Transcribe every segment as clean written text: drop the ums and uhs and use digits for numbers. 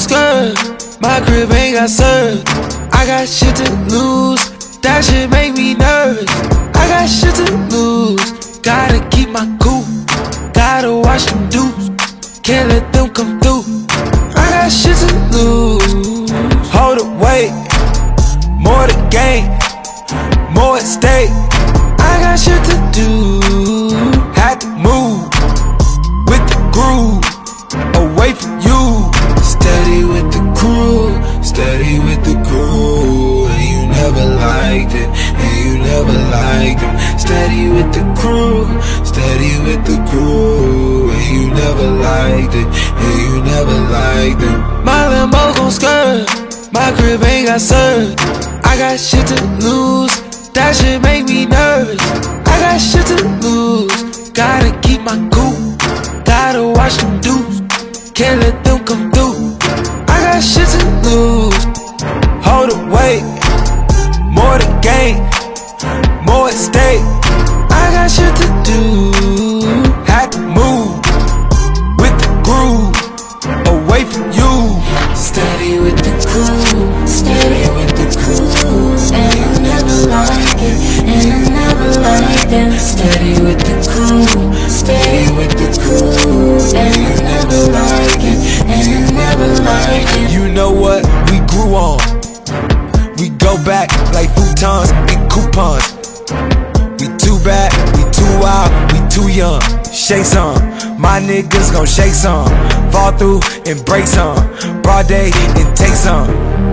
skirt. My crib ain't got served. I got shit to lose. That shit make me nervous. I got shit to lose. Gotta keep my cool. Gotta watch them dudes. Can't let them come through. I got shit to lose. Hold it, wait. More to gain. More at stake. I got shit to do. Had to move with the groove. Away from you. Steady with the crew. Steady with the crew. And you never liked it. And you never liked them. Steady with the crew. Steady with the crew. And you never liked it. And you never liked them. My Lambo gon' skirt. My crib ain't got served. I got shit to lose. That shit make me nervous. I got shit to lose. Gotta keep my cool. Gotta watch them dudes. Can't let them come through. I got shit to lose. Hold it, wait. More to gain. More at stake. I got shit to do. Had to move with the groove. Away from you. Steady with the crew. Steady with the crew. And I never like it. And I never like them. Steady with the crew. Steady with the crew. And I never like it. And I never like it. You know what we grew on. We go back like futons and coupons. We too bad, we too wild, we too young. Shake some, my niggas gon' shake some. Fall through and break some. Broad day and take some.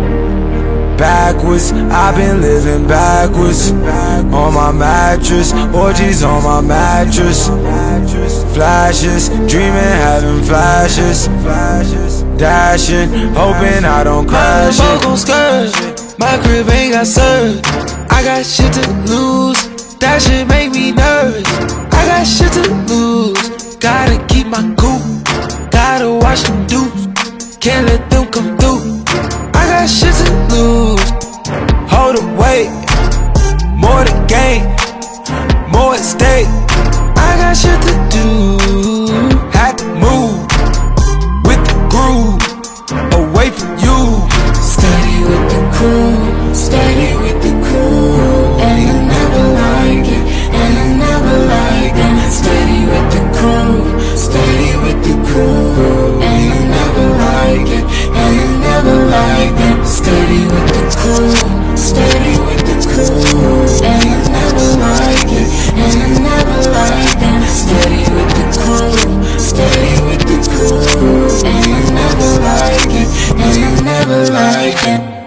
Backwards, I've been living backwards. On my mattress, orgies on my mattress. Flashes, dreaming, having flashes. Dashing, hoping I don't crash it. My skirt, my crib ain't got served. I got shit to lose. That shit make me nervous. I got shit to lose. Gotta keep my cool. Gotta watch them dudes. Can't let them come through. I got shit to lose. Hold it, wait. More to gain. More at stake. I got shit to do. Had to move with the groove. Away from you. Steady with the crew. Steady with the crew. And I never like it. And I never like them. Steady with the crew. Steady with the crew. And I never like it. And I never like them. Steady with the crew. Steady with the crew. And I never like it. And I never like them. Steady with the crew. Steady with the crew. And I never like it. And I never like them.